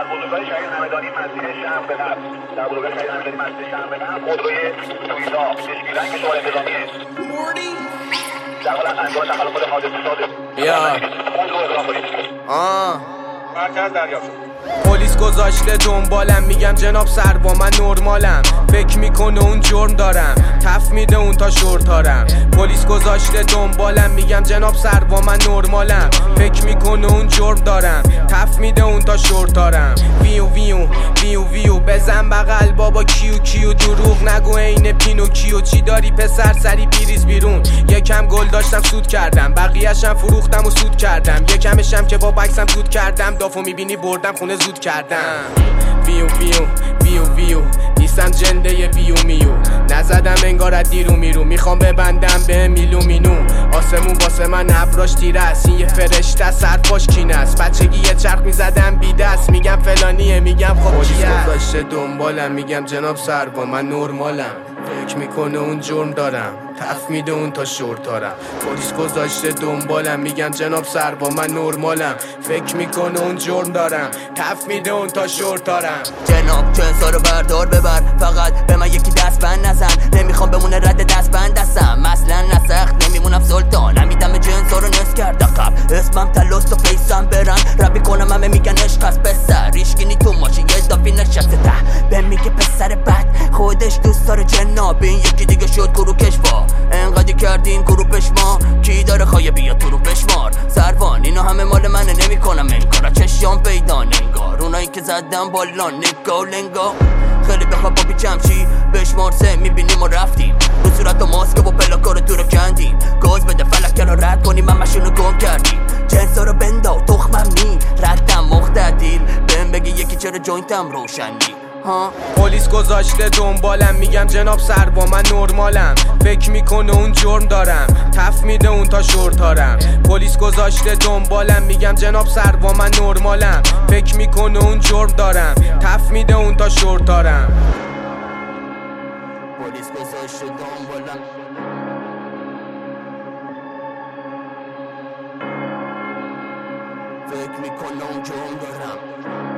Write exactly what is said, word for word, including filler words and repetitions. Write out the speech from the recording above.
در بزرگراه شهید همدانی مسیر شرق به غرب در بزرگراه شهید همدانی مسیر شرق به غرب خودروی تویوتا کشکی رنگ شمال انتظامیه در حال انجام تخلفات حادثه صادر یا خودرو اقدام کنید. آه مرکز دریافت شد. پلیس گذاشته دنبالم، میگم جناب سروا من نرمالم. فکر میکنه اون جرم دارم، تف میده اون تا شورتارم. پلیس گذاشته دنبالم، میگم جناب سروا من نرمالم. فکر میکنه اون جرم دارم، تف میده اون تا شورتارم. ویو ویو ویو ویو بزن بغل بابا کیو کیو، دروغ نگو عین پینوکیو. چی داری پسر سری بیریز بیرون. یکم گل داشتم سود کردم، بقیه‌شم فروختم و سود کردم. یکمشم که با بکسم سود کردم، دافو میبینی بردم خونه زود کردم. ویو ویو ویو ویو نیستم جنده ویو میو، نزدم انگار از دیرو میرو. میخوام ببندم به میلو مینو، آسمون واسه من ابراش تیره است. این یه فرشته سرپاش کینه است. بچگی یه چرخ میزدم بی دست، میگم فلانیه میگم خب چیه. گذاشته دنبالم، میگم جناب سروا من نرمالم. فکر میکنه اون جرم دارم، تف میده اون تا شورتارم. پلیس گذاشته دنبالم، میگم جناب سروا من نرمالم. فکر میکنه اون جرم دارم، تف میده اون تا شورتارم. جناب جنسا رو بردار ببر، فقط به من یکی دست بند نزن. نمیخوام بمونه رد دست بند دستم، اصلا نسخت نمیمونم سلطان. نمیدم جنسا رو نس کرده قبل، اسمم تلوست و فیسم برن. ربی کنم همه میگن عشق از پسر، ریشگینی تو ماشین یه دافی نشسته ته. به میگه پسر بد خودش دوست داره جناب. این یکی دیگه شد کرو کشوا، انقدی کردین گروپش ما. کی داره خواهی بیا تو رو بشمار. سروان اینا همه مال منه، نمی کنم انگار چشیام پیدا نگار. اونایی که زدن بالا نگاه لنگا، خیلی بخواب با پیچم چی بشمار سه میبینیم و رفتیم. رو صورت و ماسک و پلاکا رو تو رو کندیم. گاز بده فلک رو رد کنیم، همشون رو گم کردیم. جنسا رو بندا تخمم نی، ردم مختدیل. بهم بگی یکی چرا جوینتم روشنی. پلیس گذاشته دنبالم، میگم جناب سروا من نرمالم. فکر میکنه اون جرم دارم، تف میده اون تا شورتارم. پلیس گذاشته دنبالم، میگم جناب سروا من نرمالم. فکر میکنه اون جرم دارم، تف میده اون تا شورتارم. پلیس گذاشته دنبالم، فکر میکنه اون جرم دارم.